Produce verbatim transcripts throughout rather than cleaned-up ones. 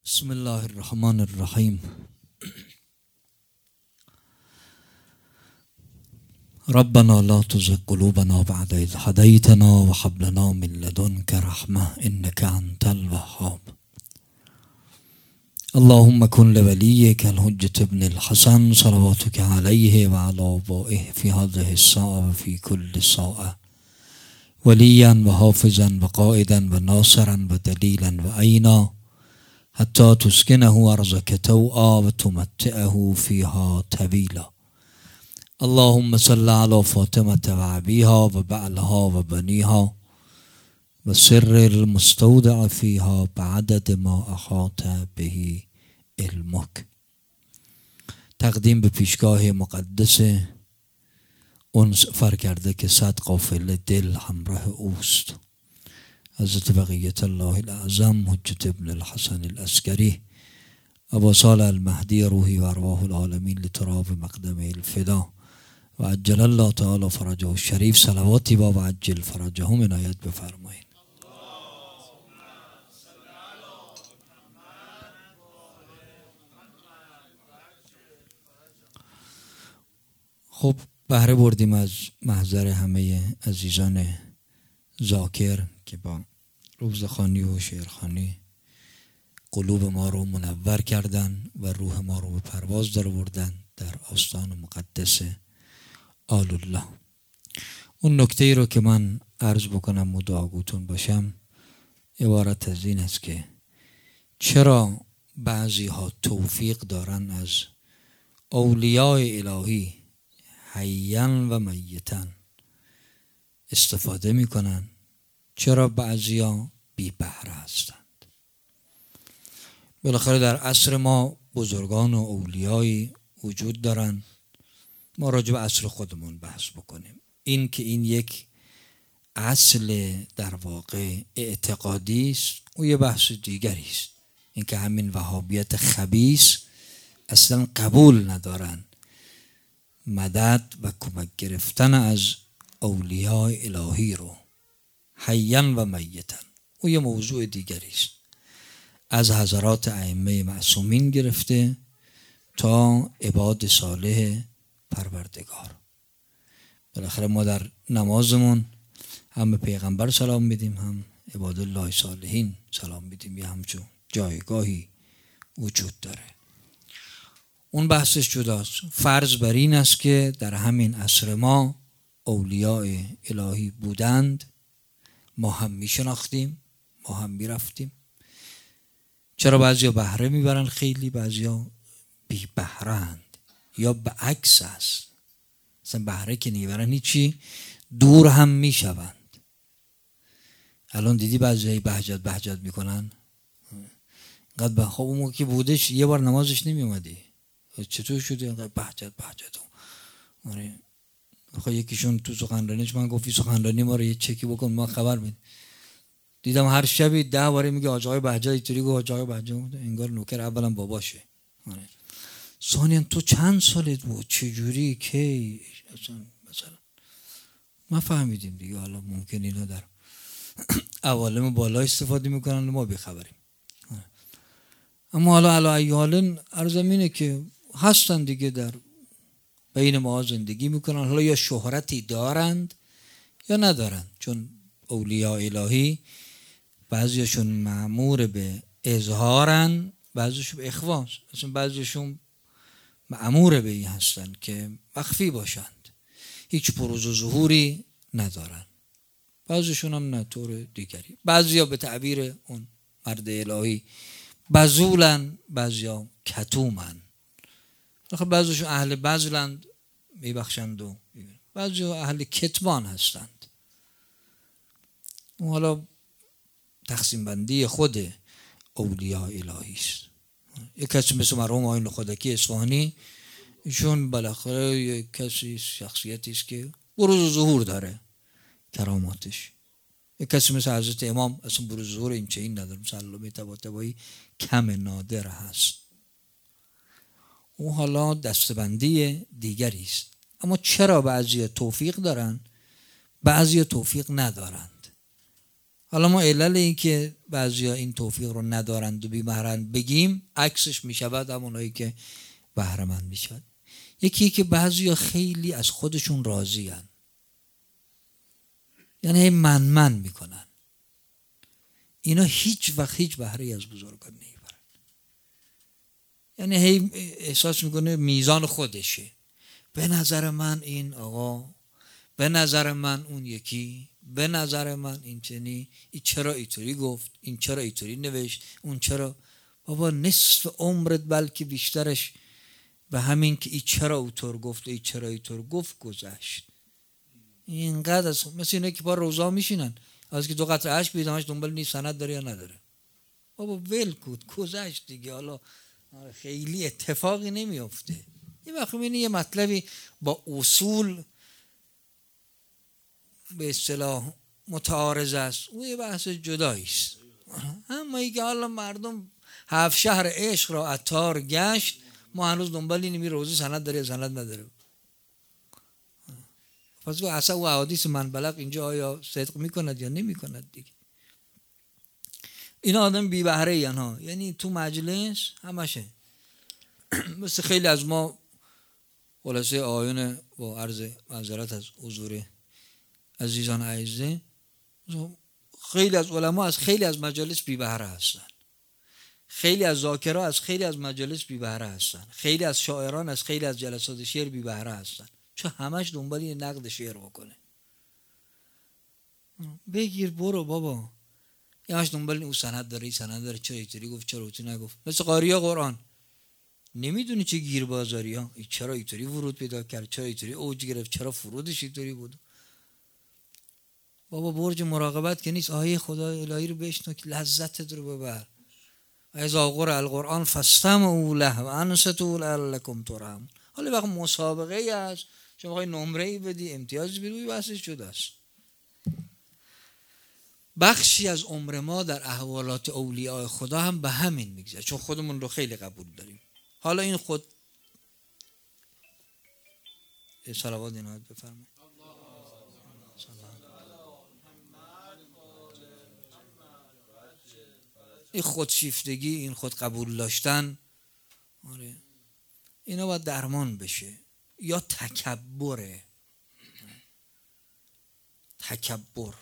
بسم الله الرحمن الرحیم. ربنا لا تزغ قلوبنا بعد إذ هديتنا وهب لنا من لدنك رحمة إنك أنت الوهاب. اللهم كن لوليك الحجة ابن الحسن صلواتك عليه وعلى آبائه في هذه الساعة وفي كل ساعة وليا وحافظا وقائدا وناصرا ودليلا وعينا حتى تسكنه أرضك طوعا وتمتعه فيها طويلا. اللهم صل على فاطمة وأبيها وبعلها وبنيها وسر المستودع فيها بعدد ما أحاط به علمك. تقدیم به پیشگاه مقدس اون سفر کرده که صد قافله دل همراه اوست، حضرت بقیت الله الاعظم حجت ابن الحسن العسکری ابا صالح المهدی روحی و ارواح العالمین لتراب مقدم الفدا و عجل الله تعالی فرجه الشریف. صلواتی با و عجل فرجه هم عنایت بفرمایید. خب بهره بردیم از محضر همه عزیزان ذاکر که با روزخوانی و شعرخوانی قلوب ما رو منور کردن و روح ما رو به پرواز در آوردن در آستان مقدس آل الله. اون نکته ای رو که من عرض بکنم مدعاگوتون باشم عبارت از این است که چرا بعضی ها توفیق دارن از اولیاء الهی حیاً و میتاً استفاده میکنن، چرا بعضی ها بی بهره هستند. بالاخره در عصر ما بزرگان و اولیایی وجود دارن. ما راجع به عصر خودمون بحث بکنیم. این که این یک اصل در واقع اعتقادی است او یه بحث دیگری است. این که همین وهابیت خبیث اصلا قبول ندارن مدد و کمک گرفتن از اولیاء الهی رو حیاً و میتاً، او یه موضوع دیگری است. از حضرات ائمه معصومین گرفته تا عباد صالح پروردگار. بالاخره ما در نمازمون هم به پیغمبر سلام میدیم، هم عباد الله صالحین سلام میدیم. یه همچون جایگاهی وجود داره. اون بحثش جداست. فرض بر این است که در همین عصر ما اولیاء الهی بودند، ما هم میشناختیم، ما هم میرفتیم. چرا بعضیا بهره میبرن خیلی، بعضیا بی بهره‌اند یا به عکس است. مثلا بهره که نمیبرن هیچی، دور هم میشوند. الان دیدی بعضی بهجت بهجت میکنن. اینقدر به خواب اون که بودش یه بار نمازش نمیومدی، چطور شده اینقدر بهجت بهجت. آره خب یکیشون تو سخنرانیش من گفتی سخنرانی ما رو یه چکی بکن ما خبر میدیم. دیدم هر شبی ده باره میگه آج آقای بهجت اینطوری گفت، آج آقای بهجت انگار نوکر اولا باباشه. آره ثانیاً تو چند سالت بود، چجوری کی اصلا مثلا ما فهمیدیم دیگه. حالا ممکن اینا در عوالم بالا استفاده میکنن ما بیخبریم. اما حالا علی ای حال عرضم اینه که هستن دیگه در بین ما زندگی میکنن. حالا یا شهرتی دارند یا ندارند، چون اولیاء الهی بعضیشون مأمور به اظهارن، بعضیشون به اخفاست. مثلا بعضیشون مأمور به این هستن که مخفی باشند، هیچ بروز و ظهوری ندارن. بعضیشون هم نه طور دیگری. بعضیا به تعبیر اون مرد الهی بذولن، بعضیا کتومن. بعضیشون اهل بذلند میبخشند و بعضیا اهل کتمان هستند. حالا تقسیم بندی خود اولیاء الهی است. یک کسی مثل مرحوم آیین خودکی اصفهانی، ایشون بالاخره یک کسی شخصیتی است که بروز و ظهور داره کراماتش. یک کسی مثل حضرت امام اصلا بروز و ظهور این چه این نداره، مثل علامه طباطبایی کم نادر هست. اون حالا دستبندی دیگری است. اما چرا بعضی توفیق دارن بعضی توفیق ندارند؟ حالا ما علل این که بعضیا این توفیق رو ندارند و بی‌بهره‌اند بگیم، عکسش میشود همونایی که بهره‌مند میشود. یکی که بعضیا خیلی از خودشون راضی هن. یعنی من من میکنن، اینا هیچ وقت هیچ بهره‌ای از بزرگان نمیبرن. یعنی هی احساس میکنه میزان خودشه، به نظر من این آقا، به نظر من اون یکی، به نظر من این چنی، این چرا اینطوری گفت، این چرا اینطوری نوشت، اون چرا. بابا نصف عمرت بلکه بیشترش به همین که این چرا اوتور گفت و این چرا اینطور گفت گذشت. اینقدر از مثل اینه که با روزا میشینن از که دو قطره اشک بیدامش دنبال نیست سند داره یا نداره. بابا ول کود گذشت دیگه، حالا خیلی اتفاقی نمیافته. یه وقت میبینی یه مطلبی با اصول به اصطلاح متعارض است، اون یه بحث جدایی است. اما اینکه حالا مردم هفت شهر عشق را عطار گشت، ما هنوز دنبال اینیم روزی سند داره یا سند نداره. پس اصلا او احادیث من بلغ اینجا آیا صدق میکند یا نمیکند دیگه. این آدم بی بهره ها، یعنی تو مجلس همشه مثل خیلی از ما خلاصه آیون با عرض معذرت از حضور عزیزان اعزه، خیلی از علما از خیلی از مجالس بی بهره هستن، خیلی از ذاکرها از خیلی از مجالس بی بهره هستن، خیلی از شاعران از خیلی از جلسات شعر بی بهره هستن، چون همش دنبال این نقد شعر بکنه. بگیر برو بابا، همش دنبال این سند داره، این سند داره، چرا اینطوری گفت، چرا اونطوری نگفت. مثل قاری‌ها قرآن نمیدونی چه گیر بازاری ها، چرا اینطوری ورود پیدا کرد، چرا اینطوری اوج گرفت، چرا فرودش اینطوری بود. بابا برج مراقبت که نیست، آیه خدا الهی رو بشنو که لذتت رو ببر. اذا قرئ القرآن فاستمعوا له وانصتوا لعلکم ترحمون. حالا وقت مسابقه ای است، شما بخوای نمره ای بدی، امتیاز بدی، بحثش شده است. بخشی از عمر ما در احوالات اولیاء خدا هم به همین میگذره، چون خودمون رو خیلی قبول داریم. حالا این خود صلوات اینات بفرمایید. این خودشیفتگی، این خود قبول داشتن، آره اینا باید درمان بشه. یا تکبره، تکبر.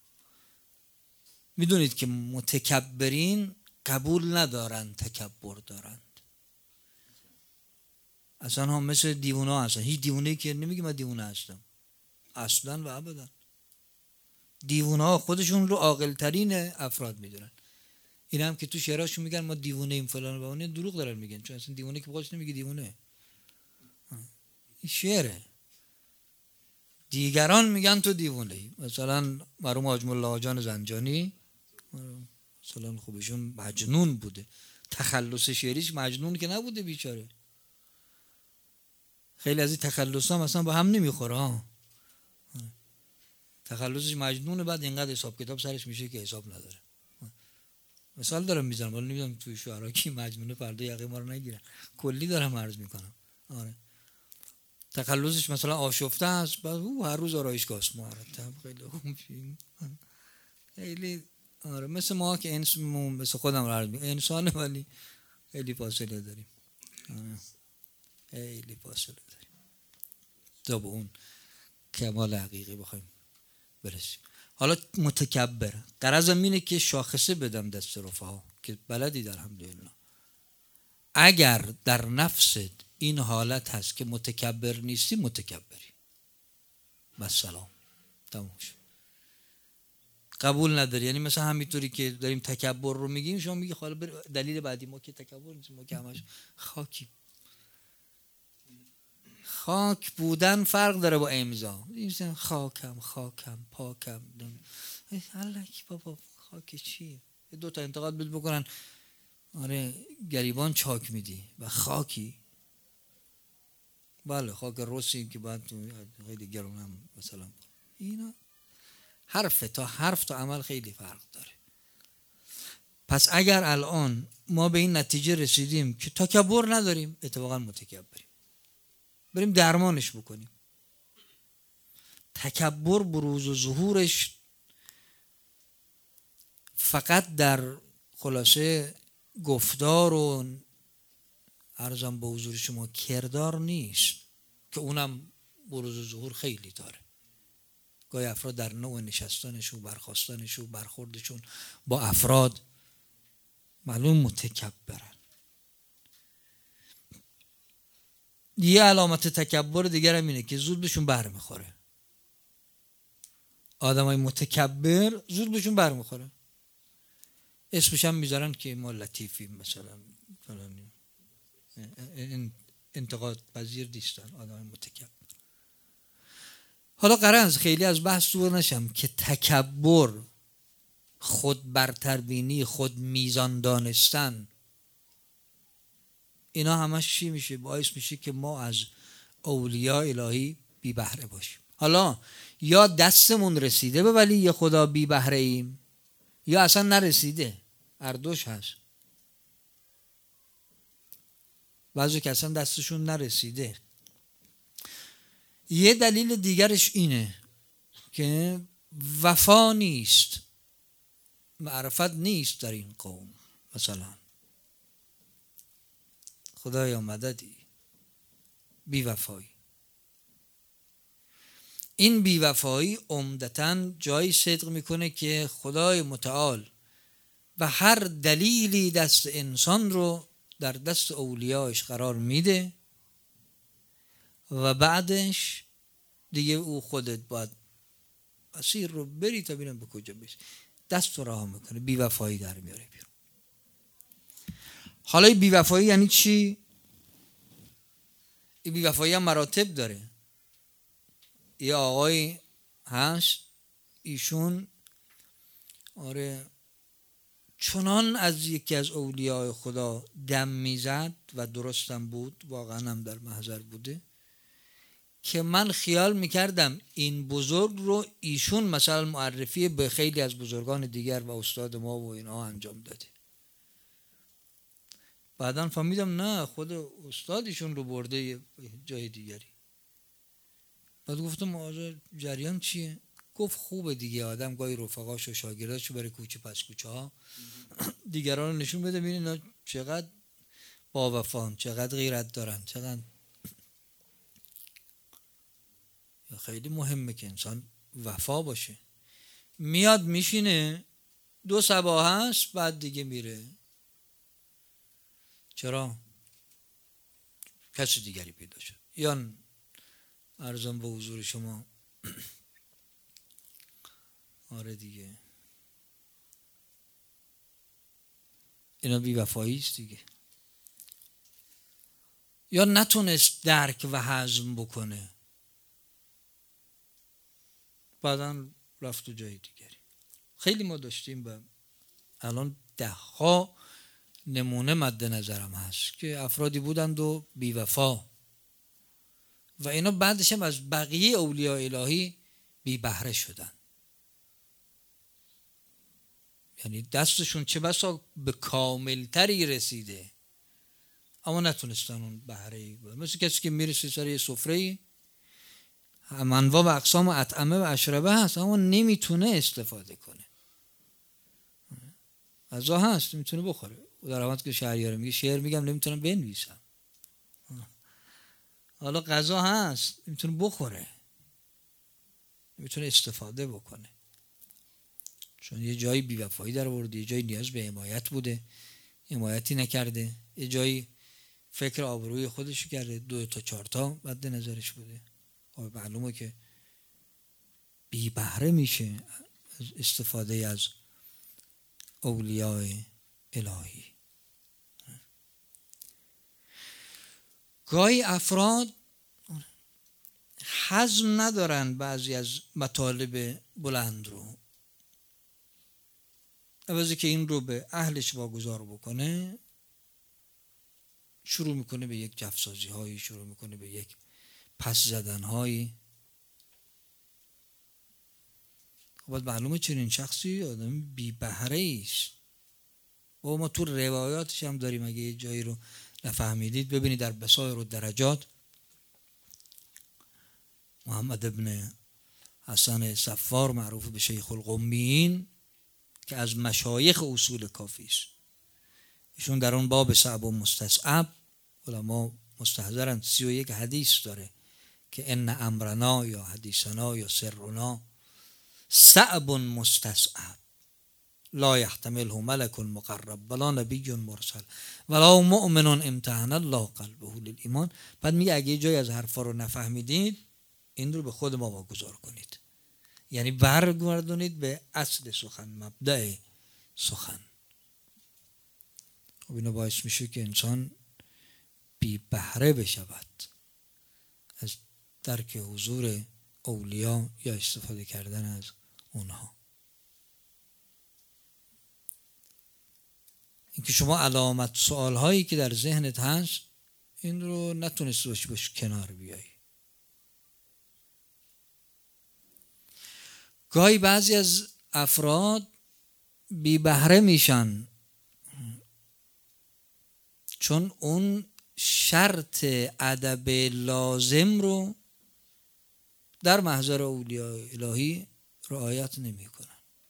میدونید که متکبرین قبول ندارن تکبر دارند. اصلا هم مثل دیوونه ها هستن. هیچ دیوونه‌ای که نمیگه من دیوونه هستم اصلا و ابدا. دیوونه ها خودشون رو عاقل ترین افراد میدونن. این هم که تو شعراشون میگن ما دیوونه ایم فلان و اون، دروغ دارن میگن، چون اصلا دیوونه که خودش نمیگه دیوونه. این شعره. دیگران میگن تو دیوونه ای. مثلا مرحوم حاج ملا جان زنجانی مثلا خوبشون مجنون بوده، تخلص شعریش مجنون که نبوده بیچاره. خیلی از این تخلص ها مثلا با هم نمیخوره ها. تخلصش مجنونه، بعد اینقدر حساب کتاب سرش میشه که حساب نداره. مثال دارم میزنم، ولی نمیدونم توی شعرا کی مجنونه فردا یقه ما رو نگیرن. کلی دارم عرض میکنم. آره تخلصش مثلا آشفته است، بعد او هر روز آرایشگاه است مرتب، خیلی خوب خیلی آره مثل ما که انسان، مثل خودم عرض میکنم انسانه، ولی خیلی فاصله داریم. آره خیلی فاصله داریم تا به اون کمال حقیقی بخوایم برسیم. حالا متکبر، غرضم اینه که شاخصه بدم دست رفعا که بلدی در الحمدلله. اگر در نفست این حالت هست که متکبر نیستی، متکبری، بس سلام تموم شد. قبول نداری. یعنی مثلا همینطوری که داریم تکبر رو میگیم، شما میگی حالا دلیل بعدی ما که تکبر نیست، ما که همش خاکی. خاک بودن فرق داره با امضا. این خاکم خاکم پاکم الکی بابا، خاک چیه؟ دو تا انتقاد بد بکنن، آره گریبان چاک میدی و خاکی. بله خاک روسی که بعد خیلی گرونم مثلا. اینا حرف تا حرف تا عمل خیلی فرق داره. پس اگر الان ما به این نتیجه رسیدیم که تکبر نداریم، اتفاقا متکبریم، بریم درمانش بکنیم. تکبر بروز و ظهورش فقط در خلاصه گفتار و عرضم به حضور شما کردار نیست که اونم بروز و ظهور خیلی داره. گاهی افراد در نوع نشستنشون، برخاستنشون، برخوردشون با افراد معلوم متکبرن. یه علامت تکبر دیگر هم اینه که زود بهشون بر میخوره. آدمای متکبر زود بهشون بر میخوره. اسمش هم میذارن که ما لطیفیم مثلا فلانی، انتقاد پذیر نیستن آدمای متکبر. حالا غرض خیلی از بحث دور نشم که تکبر، خود برتربینی، خود میزان دانستن، اینا همش چی میشه؟ باعث میشه که ما از اولیاء الهی بی بهره باشیم. حالا یا دستمون رسیده به ولی خدا بی بهره ایم یا اصلا نرسیده، هر دوش هست. بعضی که اصلا دستشون نرسیده. یه دلیل دیگرش اینه که وفا نیست، معرفت نیست در این قوم. مثلا خدایا مددی، بی وفایی. این بی وفایی عمدتاً جایی صدق میکنه که خدای متعال و هر دلیلی دست انسان رو در دست اولیاش قرار میده و بعدش دیگه او خودت باید مسیر رو بری تا ببینم به کجا بری، دست رو رها میکنه، بی وفایی در میاره بیرون. حالا این بی وفایی یعنی چی؟ این بی وفایی هم مراتب داره. یه آقای هست ایشون آره چنان از یکی از اولیاء خدا دم میزد و درستم بود، واقعا هم در محضر بوده، که من خیال میکردم این بزرگ رو ایشون مثلا معرفی به خیلی از بزرگان دیگر و استاد ما و اینا انجام داده. بعداً فهمیدم نه، خود استادشون رو برده جای دیگری. بعد گفتم آقا جریان چیه؟ گفت خوبه دیگه، آدم گاهی رفقاش و شاگرداشو بره کوچه پس کوچه ها دیگران رو نشون بده، ببینید اینا چقدر با وفان، چقدر غیرت دارن، چقدر. خیلی مهمه که انسان وفا باشه. میاد میشینه دو صباح هست بعد دیگه میره. چرا؟ کسی دیگری پیدا شد. یا عرضم به حضور شما آره دیگه اینا بی وفایی است دیگه. یا نتونست درک و هضم بکنه، بعداً رفت تو جای دیگری. خیلی ما داشتیم و الان ده ها نمونه مد نظرم هست که افرادی بودند و بی وفا و اینا بعدش هم از بقیه اولیاء الهی بی بهره شدن. یعنی دستشون چه بسا به کاملتری رسیده اما نتونستن اون بهره‌ای. مثل کسی که میرسه سر یه سفره‌ای انواع و اقسام و اطعمه و اشربه هست اما نمیتونه استفاده کنه. غذا هست نمیتونه بخوره. در حالت که شهریار میگه شعر میگم نمیتونم بنویسم. حالا غذا هست نمیتونه بخوره، نمیتونه استفاده بکنه، چون یه جایی بی‌وفایی در آورده، یه جایی نیاز به حمایت بوده، حمایتی نکرده، یه جایی فکر آبروی خودش کرده، دو تا چهار تا مد نظرش بوده. معلومه که بی بهره میشه از استفاده از اولیاء الهی. گاهی افراد هضم ندارن بعضی از مطالب بلند رو، عوضی که این رو به اهلش واگذار بکنه شروع میکنه به یک جفسازی هایی، شروع میکنه به یک پس زدن هایی. خب معلومه چنین شخصی آدم بی بهره است. و ما تو روایاتش هم داریم، اگه یه جایی رو نفهمیدید ببینید در بصائر و درجات محمد ابن حسن صفار معروف به شیخ القمیین که از مشایخ اصول کافی است. ایشون در اون باب صعب و مستصعب علما مستحضرن سی و یک حدیث داره که ان امرنا یا حدیثنا یا سرنا صعب مستصعب لا یحتمله ملک مقرب ولا نبی مرسل ولا مؤمن امتحن الله قلبه للایمان. بعد میگه اگه جای از حرفا رو نفهمیدید این رو به خود ما واگذار کنید، یعنی برگردونید به اصل سخن، مبدأ سخن. خب اینو باعث میشه که انسان بی بهره بشود از درک حضور اولیا یا استفاده کردن از اونها. اینکه شما علامت سوال هایی که در ذهنت هست این رو نتونستی باش باش کنار بیایی. گاهی بعضی از افراد بی بهره میشن چون اون شرط ادب لازم رو در محضر اولیاء الهی رعایت نمی کنن.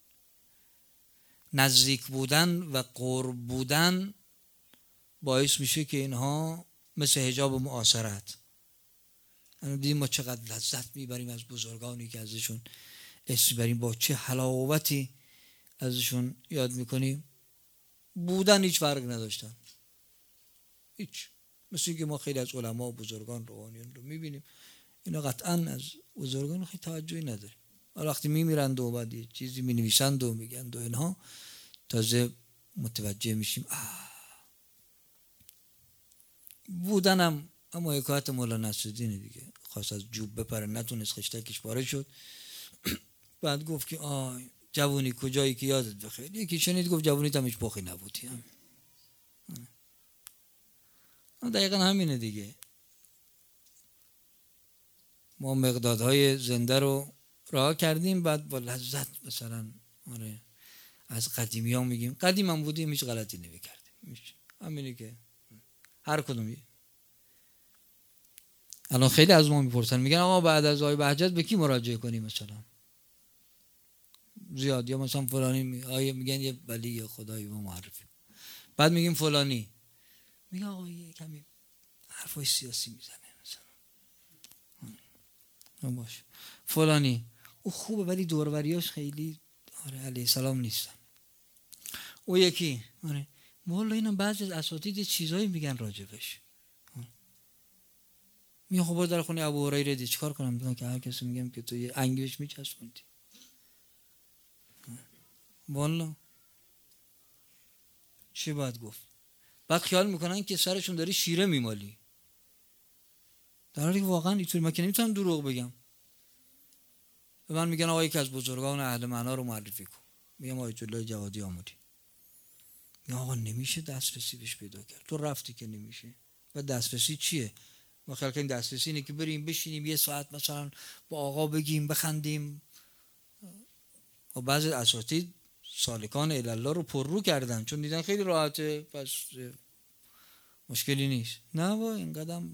نزدیک بودن و قرب بودن باعث میشه که اینها مثل حجاب معاصرت، یعنی دیدیم ما چقدر لذت میبریم از بزرگانی که ازشون اسم بریم، با چه حلاوتی ازشون یاد میکنیم. بودن هیچ فرق نداشتن، هیچ. مثل که ما خیلی از علما و بزرگان روحانیون رو میبینیم اینا قطعا از بزرگان خیلی توجهی نداریم، ولی وقتی میمیرند و بعد یه چیزی مینویسند و میگند و اینها تازه متوجه میشیم آه. بودنم اما حکایت مولانا نصرالدین دیگه، خواست از جوب بپره نتونست، خشتکش پاره شد. بعد گفت که آه جوونی کجایی که یادت بخیر. یکی شنید گفت جوونیت هم هیچ پخی نبودی. دقیقا همینه دیگه. ما مقدادهای زنده رو رها کردیم، بعد با لذت مثلا آره از قدیمی ها میگیم قدیم هم بودیم هیچ غلطی نمی کردیم. همینه که هر کدومی. الان خیلی از ما میپرسن میگن آقا بعد از آیه بهجت به کی مراجعه کنیم مثلا؟ زیاد. یا مثلا فلانی می... آیه میگن یه ولی خدایی ما معرفی، بعد میگیم فلانی، میگه آقا یه کمی حرفای سیاسی میزنه مثلا باشه فلانی او خوبه ولی دوروریاش خیلی آره علیه السلام نیستن. او یکی آره والله اینا بعضی از اساتید چیزایی میگن راجبش. میگه خب در خونه ابو هریره دی چیکار کنم؟ میگم که هر کسی میگم که تو یه انگیش میچسبوندی. والله چی باید گفت؟ بعد خیال میکنن که سرشون داری شیره میمالی، در حالی که واقعا اینطوری من که نمیتونم دروغ بگم. به من میگن آقا یکی از بزرگان اهل معنا رو معرفی کن، میگم آیت الله جوادی آمودی. میگم آقا نمیشه دسترسی بهش پیدا کرد. تو رفتی که نمیشه. و دسترسی چیه؟ ما خیال کنیم دسترسی اینه که بریم بشینیم یه ساعت مثلا با آقا بگیم بخندیم. و بعضی اساتید سالکان الله رو پر رو کردن چون دیدن خیلی راحته پس مشکلی نیست. نه با این قدم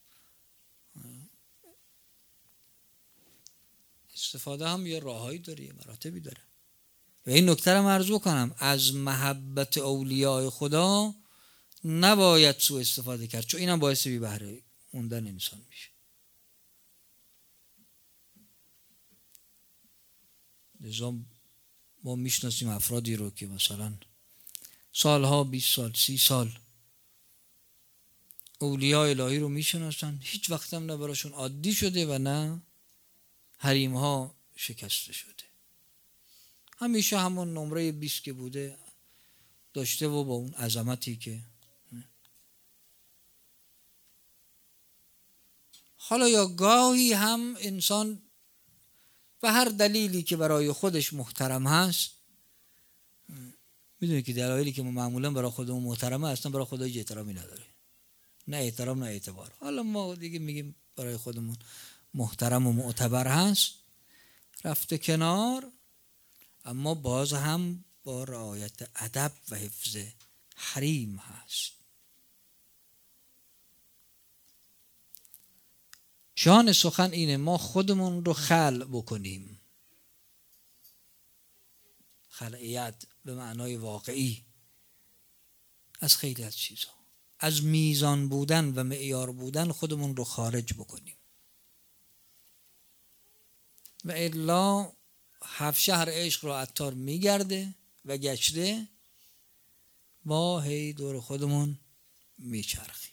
استفاده هم یه راههایی داره، یه مراتبی داره. و این نکته رو عرض کنم، از محبت اولیاء خدا نباید سوء استفاده کرد چون اینم باعث بی بهره موندن انسان میشه. لذا ما میشناسیم افرادی رو که مثلا سالها بیست سال سی سال اولیاء الهی رو میشناسن، هیچ وقت هم نه براشون عادی شده و نه حریم ها شکسته شده. همیشه همون نمره بیست که بوده داشته و با اون عظمتی که حالا یا گاهی هم انسان و هر دلیلی که برای خودش محترم هست، میدونی که دلایلی که ما معمولا برای خودمون محترمه اصلا برای خدا هیچ احترامی نداره، نه احترام نه اعتبار. حالا ما دیگه میگیم برای خودمون محترم و معتبر هست، رفته کنار، اما باز هم با رعایت ادب و حفظ حریم هست. جان سخن اینه ما خودمون رو خلع بکنیم. خلعیت به معنای واقعی، از خیلی از چیزها، از میزان بودن و معیار بودن خودمون رو خارج بکنیم. و الا هفت شهر عشق رو عطار میگرده و گشته، ما هی دور خودمون میچرخیم.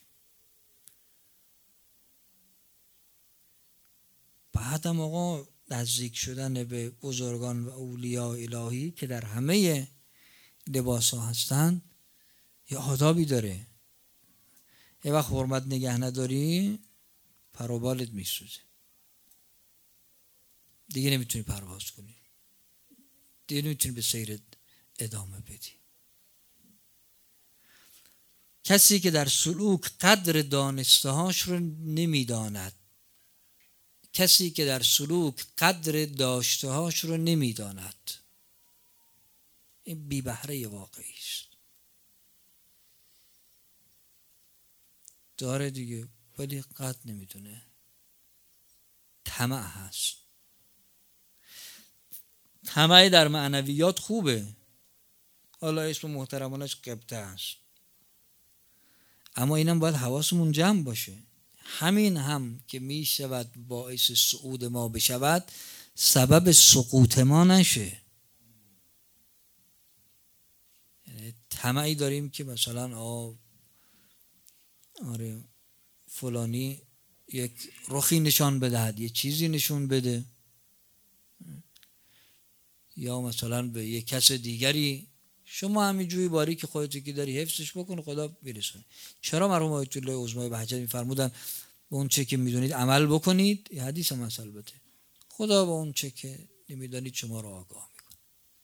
بعدم آقا نزدیک شدن به بزرگان و اولیاء الهی که در همه لباس ها هستن یه آدابی داره. یه وقت حرمت نگه نداری پروبالت میسوزه، دیگه نمیتونی پرواز کنی، دیگه نمیتونی به سیرت ادامه بدی. کسی که در سلوک قدر دانسته هاش رو نمیداند، کسی که در سلوک قدر داشته هاش رو نمیداند، این بی بهره واقعی است. داره دیگه ولی قدر نمیدونه، طمع هست. طمع در معنویات خوبه، حالا اسم محترمانش قبطه است، اما اینم باید حواسمون جمع باشه. همین هم که می شود باعث صعود ما بشود، سبب سقوط ما نشه. یعنی طمعی داریم که مثلا آه آره فلانی یک رخی نشان بدهد، یه چیزی نشون بده، یا مثلا به یک کس دیگری شما همینجوری باری که خودت که داری حفظش بکن، خدا برسونه. چرا مرحوم آیت الله عظمای بهجت میفرمودن به اون چه که میدونید عمل بکنید؟ این حدیث هم مثل البته خدا به اون چه که نمیدانید شما رو آگاه میکنه.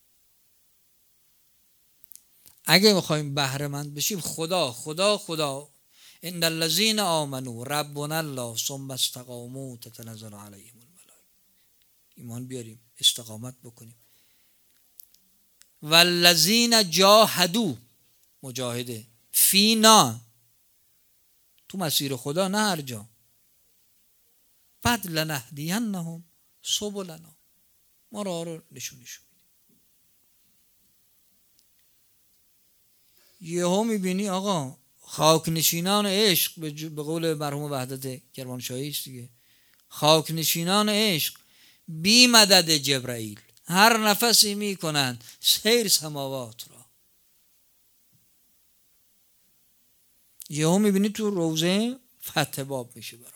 اگه بخوایم بهره مند بشیم، خدا خدا خدا ان الذين آمنوا ربنا الله ثم استقاموا تتنزل عليهم الملائکه، ایمان بیاریم، استقامت بکنیم. والذین جاهدوا، مجاهده، فینا، تو مسیر خدا، نه هر جا. بعد لنهدینهم سبلنا، ما راه رو نشون نشون میدیم. یهو میبینی آقا خاک نشینان عشق، به قول مرحوم وحدت کرمانشاهی است دیگه، خاک نشینان عشق بی مدد جبرائیل هر نفسی میکنند سیر سماوات را. یهو میبینی تو روزه فتح باب میشه برات.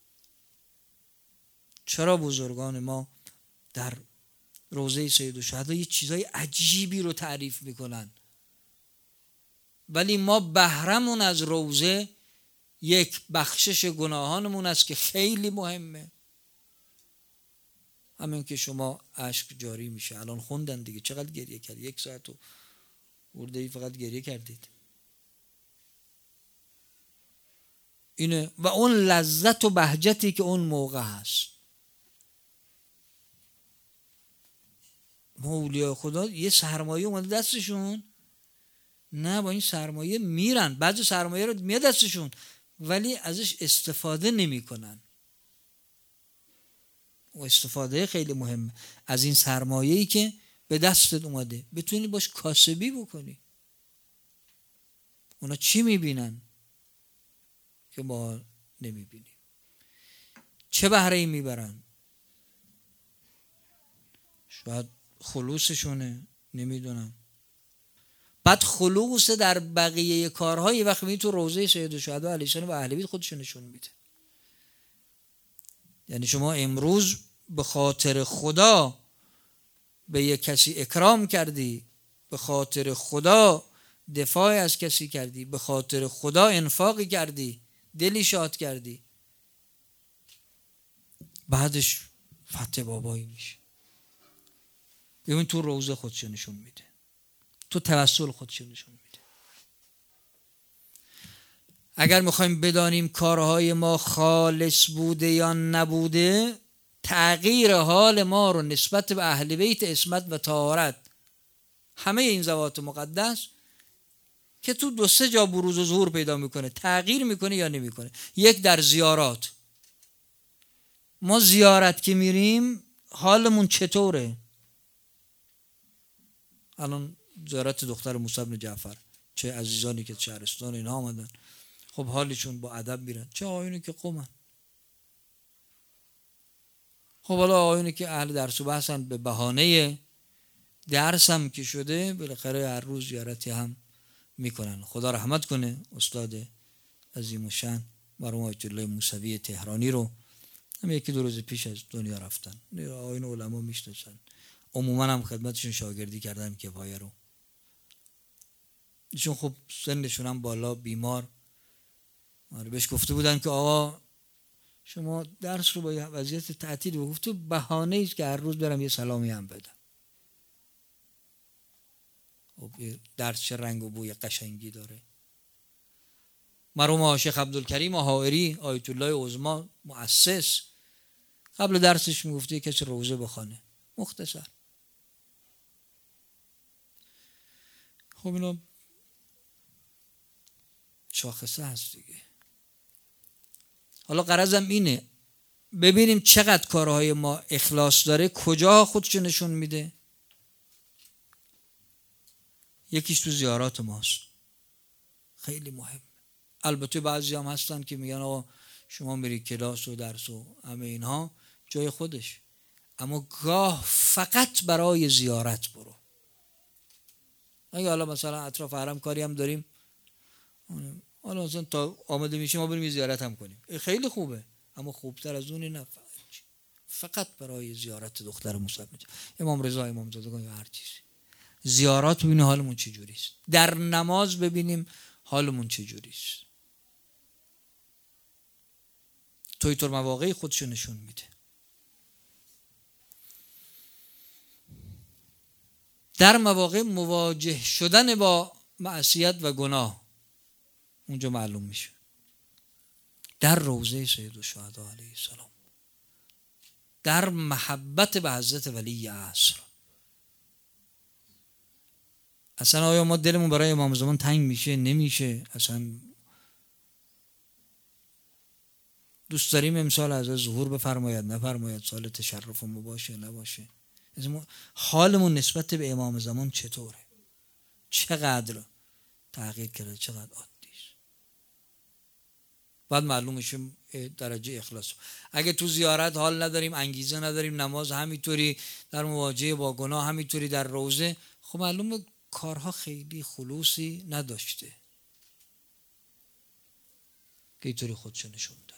چرا بزرگان ما در روزه سید الشهدا یه چیزای عجیبی رو تعریف میکنن، ولی ما بهرمون از روزه یک بخشش گناهانمون است که خیلی مهمه. همین که شما اشک جاری میشه، الان خوندن دیگه، چقدر گریه کرد، یک ساعت و ورده ای فقط گریه کردید. اینه و اون لذت و بهجتی که اون موقع هست. اولیاء خدا یه سرمایه اومده دستشون، نه با این سرمایه میرن، بعضی سرمایه رو میاد دستشون ولی ازش استفاده نمی کنن. و استفاده خیلی مهمه از این سرمایه‌ای که به دستت اومده، بتونی باش کاسبی بکنی. اونا چی میبینن که ما نمیبینیم؟ چه بهره‌ای میبرن؟ شاید خلوصشونه، نمیدونم. بعد خلوص در بقیه کارهایی وقتی می تو روزه سید الشهدا علیه السلام و اهل بیت خودشون نشون میده. یعنی شما امروز به خاطر خدا به یک کسی اکرام کردی، به خاطر خدا دفاع از کسی کردی، به خاطر خدا انفاقی کردی، دلی شاد کردی، بعدش فتح بابایی میشه. ببین تو روزه خودشو نشون میده، تو توسل خودشو نشون میده. اگر میخوایم بدانیم کارهای ما خالص بوده یا نبوده، تغییر حال ما رو نسبت به اهل بیت عصمت و طهارت، همه این ذوات مقدس که تو دو سه جا بروز و ظهور پیدا میکنه، تغییر میکنه یا نمیکنه. یک، در زیارات. ما زیارت که میریم حالمون چطوره؟ الان زیارت دختر موسی بن جعفر، چه عزیزانی که شهرستان اینا آمدن، خب حالشون با ادب میرن، چه آقایونی که قومن. خب حالا آقایونی که اهل درس و بحثن، به بهانه درس هم که شده بالاخره هر روز زیارتی هم میکنن. خدا رحمت کنه استاد عظیم الشأن مرحوم آیت الله موسوی تهرانی رو، هم یکی دو روز پیش از دنیا رفتن. آقایون علما میشناسن، عموما هم خدمتشون شاگردی کردم کفایه رو. ایشون خب سنشون هم بالا، بیمار، بهش گفته بودن که آقا شما درس رو با وضعیت تعطیل گفته بهانه ایست که هر روز برم یه سلامی هم بدم. خب درس چه رنگ و بوی قشنگی داره. مرحوم شیخ عبدالکریم حائری آیت الله عظمی مؤسس، قبل درسش میگفته کسی روزه بخونه مختصر. خب اینا شاخصه هست دیگه. حالا غرضم اینه ببینیم چقدر کارهای ما اخلاص داره، کجا خودشو نشون میده. یکیش تو زیارات ماست، خیلی مهم. البته بعضی هم هستن که میگن آقا شما میری کلاس و درس و همه اینها جای خودش، اما گاه فقط برای زیارت برو. اگه حالا مثلا اطراف حرم کاری هم داریم، حالا مثلا تا آماده میشیم ما بریم زیارت هم کنیم، خیلی خوبه، اما خوبتر از اون نه فقط برای زیارت دختر موسی بن امام رضا امام زاده یا هر چیزی. زیارات ببینیم حالمون چجوری است، در نماز ببینیم حالمون چجوری است. تو اینطور مواقعی خودشو نشون میده. در مواقع مواجه شدن با معصیت و گناه اونجا معلوم میشه. در روضه سید الشهدا علیه السلام، در محبت به حضرت ولی عصر. اصلا آیا ما دلمون برای امام زمان تنگ میشه؟ نمیشه. اصلا دوست داریم امسال از ظهور بفرماید نفرماید، سال تشرف ما باشه نباشه. حالمون نسبت به امام زمان چطوره؟ چقدر تغییر کرده، چقدر عادیست. بعد معلوم میشه درجه اخلاص. اگه تو زیارت حال نداریم، انگیزه نداریم، نماز همینطوری، در مواجهه با گناه همینطوری، در روزه، خب معلومه کارها خیلی خلوصی نداشته که اینطوری خودشو نشون داد.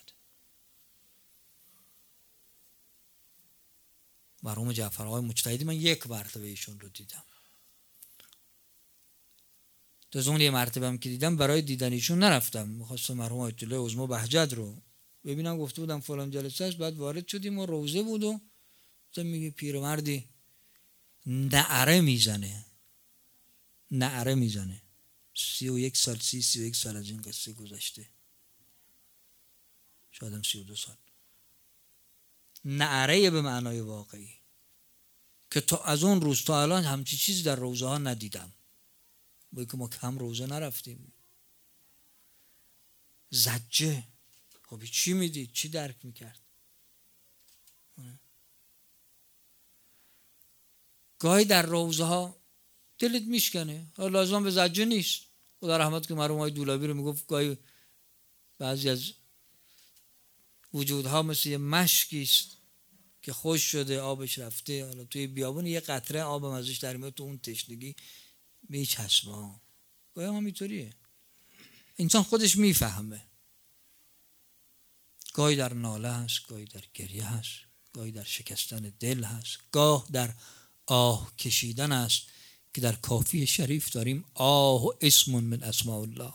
مرحوم جعفر آقای مجتهدی من یک مرتبه ایشون رو دیدم. تا اون یه مرتبه هم که دیدم برای دیدن ایشون نرفتم، می‌خواستم مرحوم آیت الله عظمی بهجت رو ببینم، گفته بودم فلان جلسه است. بعد وارد شدیم و روزه بود و میگه پیرمردی نعره میزنه نعره میزنه سی و یک سال سی سی و یک سال از این قصه گذشته، شایدم سی و دو سال. نعره به معنای واقعی که تا از اون روز تا الان همچی چیزی در روزه ها ندیدم، باید که ما کم روزه نرفتیم. زجه، خب چی میدید؟ چی درک میکرد؟ گاهی در روزه ها دلت میشکنه، لازم به زجه نیست. خدا رحمت که مرحوم آقای دولابی رو میگفت گاهی بعضی از وجودها مثل یه مشکی است که خوش شده آبش رفته، حالا توی بیابون یه قطره آبم ازش در میاد، تو اون تشنگی میچسبه. گاهی هم اینطوریه، انسان خودش میفهمه. گاهی در ناله هست، گاهی در گریه هست، گاهی در شکستن دل هست، گاه در آه کشیدن است که در کافی شریف داریم آه اسم من اسماء الله.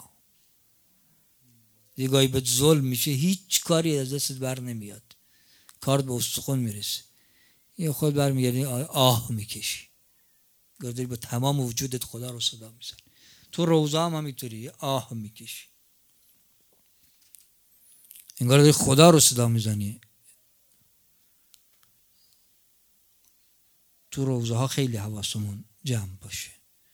یه گاهی به ظلم میشه، هیچ کاری از دستت بر نمیاد، کارت به استخون میرسه، یه خود برمیگردی آه میکشی، گاهی داری با تمام وجودت خدا رو صدا میزنی. تو روزه هم همینطوری آه میکشی، انگار داری خدا رو صدا میزنی. تو روزه ها خیلی حواسمون جمع باشه،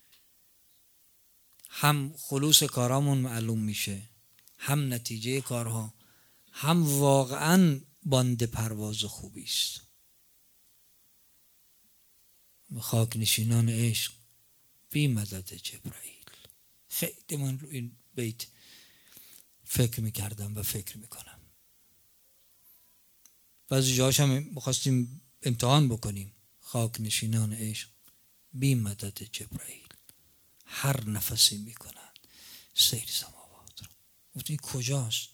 هم خلوص کارامون معلوم میشه، هم نتیجه کارها، هم واقعا باند پرواز خوبی است. خاک نشینان عشق بی مدد جبرائیل. خیلی من رو این بیت فکر میکردم و فکر میکنم. بعضی جاهاش هم میخواستیم امتحان بکنیم. خاک نشینان عشق بی مدد جبرائیل هر نفسی میکنن سیر سماوات رو. گفتیم کجاست؟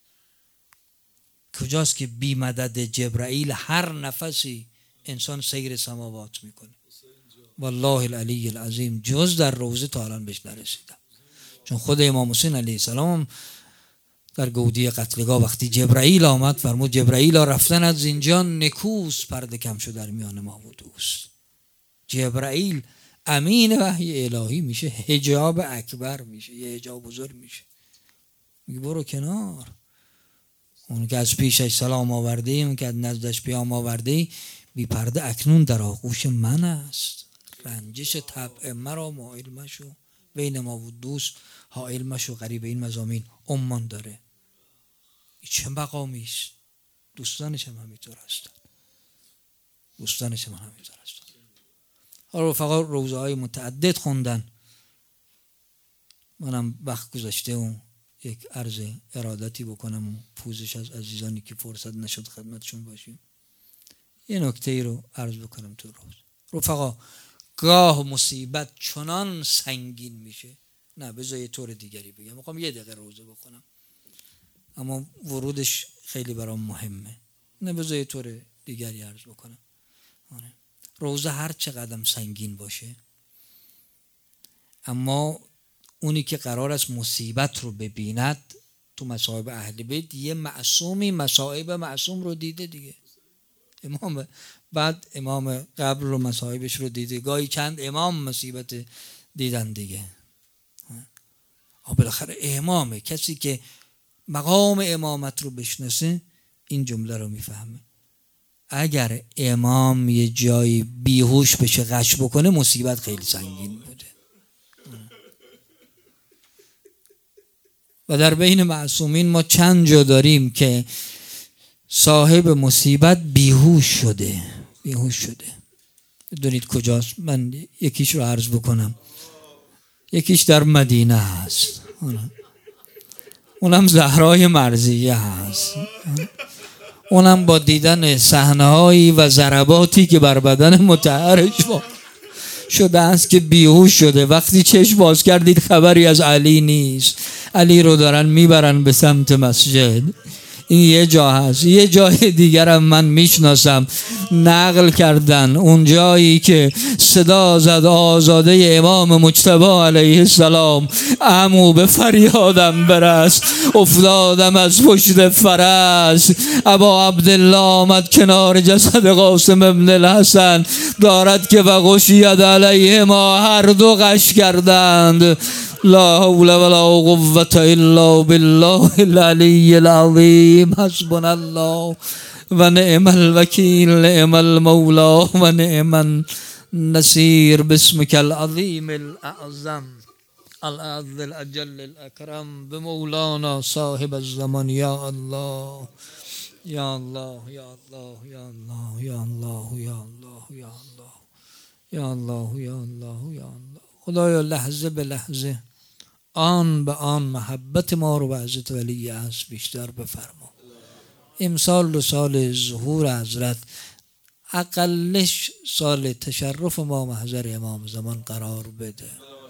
کجاست که بی مدد جبرائیل هر نفسی انسان سیر سماوات میکنه؟ والله العلی العظیم جز در روضه تا الان بهش نرسیدم. چون خود امام حسین علیه السلام در گودی قتلگاه وقتی جبرائیل آمد فرمود جبرائیل رفتن از زنجان نکوس پرده کم شد در میان ما و دوست. جبرائیل امین وحی الهی میشه، حجاب اکبر میشه، یه حجاب بزرگ میشه. میگه برو کنار. اون که از پیشش سلام آورده اون که از نزدش پیام آورده بی پرده اکنون در آغوش من است. رنجش طبع مرا مائل مشو، بین ما و دوست حائل مشو. غریب این مضامین عمان داره. این چه مقامی است؟ دوستانش هم همینطور هستن. دوستانش هم همینطور هستن. حالا رفقا روزه های متعدد خوندن. منم وقت گذاشته اون یک عرض ارادتی بکنم و پوزش از عزیزانی که فرصت نشد خدمتشون باشیم. یه نکته ای رو عرض بکنم تو روز. رفقا گاه مصیبت چنان سنگین میشه. نه بذار یه طور دیگری بگم. میخوام یه دقیقه روزه بکنم اما ورودش خیلی برام مهمه. نه بذار یه طور دیگری عرض بکنم. روزه هر چقدر سنگین باشه اما اونی که قرار است مصیبت رو ببیند تو مصائب اهل بیت یه معصومی مصائب معصوم رو دیده دیگه. امام بعد امام قبر رو مصائبش رو دیده. گاهی چند امام مصیبت دیدن دیگه. بالاخره امامه. کسی که مقام امامت رو بشناسه این جمله رو میفهمه. اگر امام یه جایی بیهوش بشه غش بکنه مصیبت خیلی سنگین بوده. و در بین معصومین ما چند جا داریم که صاحب مصیبت بیهوش شده. بیهوش شده. بدونید کجاست؟ من یکیش رو عرض بکنم. یکیش در مدینه هست. اونم زهرای مرضیه هست. اونم با دیدن صحنه‌هایی و ضرباتی که بر بدن مطهرش شده است که بیهوش شده. وقتی چشم باز کردید خبری از علی نیست. علی رو دارن میبرن به سمت مسجد. این یه جا هست. یه جای دیگرم من میشناسم نقل کردن اون جایی که صدا زد آزاده امام مجتبی علیه السلام عمو به فریادم برس افتادم از پشت فرس. ابا عبدالله آمد کنار جسد قاسم ابن الحسن دارد که و غشید علیه ما هر دو غش کردند. لا حول ولا قوة الا بالله العلی العظیم. حسبنا الله و نعم الوکیل نعم المولا و نعم النصیر. باسمک العظیم الاعظم الاعز الاجل الاکرم بمولانا صاحب الزمان. یا الله یا الله یا الله یا الله یا الله یا الله یا الله یا الله یا الله یا الله. خدایا لحظه به لحظه آن به آن محبت ما رو به حضرت ولی عصر بیشتر بفرما. امسال دو سال ظهور حضرت اقلش سال تشرف ما محضر امام زمان قرار بده.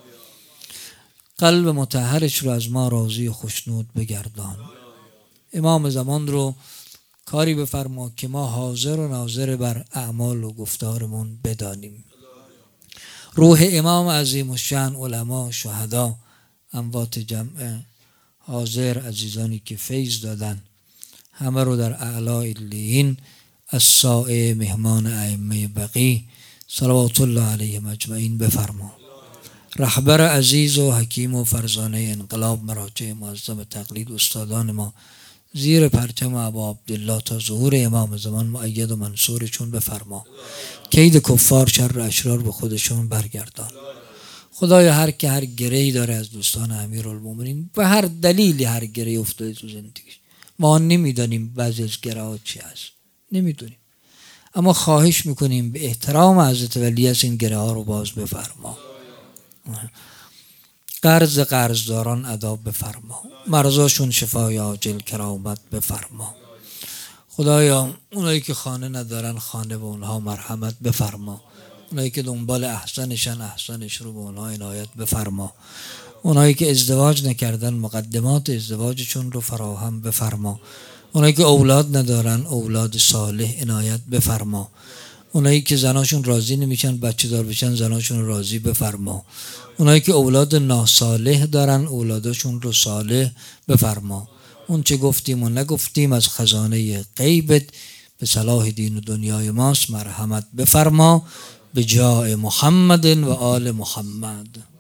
قلب مطهرش رو از ما راضی و خوشنود بگردان. امام زمان رو کاری بفرما که ما حاضر و ناظر بر اعمال و گفتارمون بدانیم. روح امام عظیم الشأن، علما، شهدا، اموات جمع حاضر، عزیزانی که فیض دادن، همه رو در اعلی علیین السائه مهمان ائمه بقی صلوات الله علیهم اجمعین بفرما. رهبر عزیز و حکیم و فرزانه انقلاب مراجع معظم تقلید استادان ما زیر پرچم ابا عبدالله تا ظهور امام زمان مؤید و منصورشون بفرما. کید کفار شر اشرار به خودشون برگردان. خدایا هر که هر گرهی داره از دوستان امیرالمومنین و هر دلیلی هر گرهی افتاده تو زندگیش، ما نمیدانیم بعضی از گره ها چی هست، نمیدونیم، اما خواهش میکنیم به احترام حضرت ولی از این گره ها رو باز بفرما. قرض قرضداران ادا بفرما، مرضاشون شفای عاجل کرامت بفرما. خدایا اونایی که خانه ندارن خانه به اونها مرحمت بفرما، اونایی که دنبال احسنشن احسنش رو به اونها عنایت بفرما، اونایی که ازدواج نکردن مقدمات ازدواجشون رو فراهم بفرما، اونایی که اولاد ندارن اولاد صالح عنایت بفرما، اونایی که زناشون راضی نمیشن بچه دار بشن زناشون راضی بفرما، اونایی که اولاد ناصالح دارن اولادشون رو صالح بفرما. اون چه گفتیم و نگفتیم از خزانه غیبت به صلاح دین و دنیای ماست، مرحمت بفرما به جای محمد و آل محمد.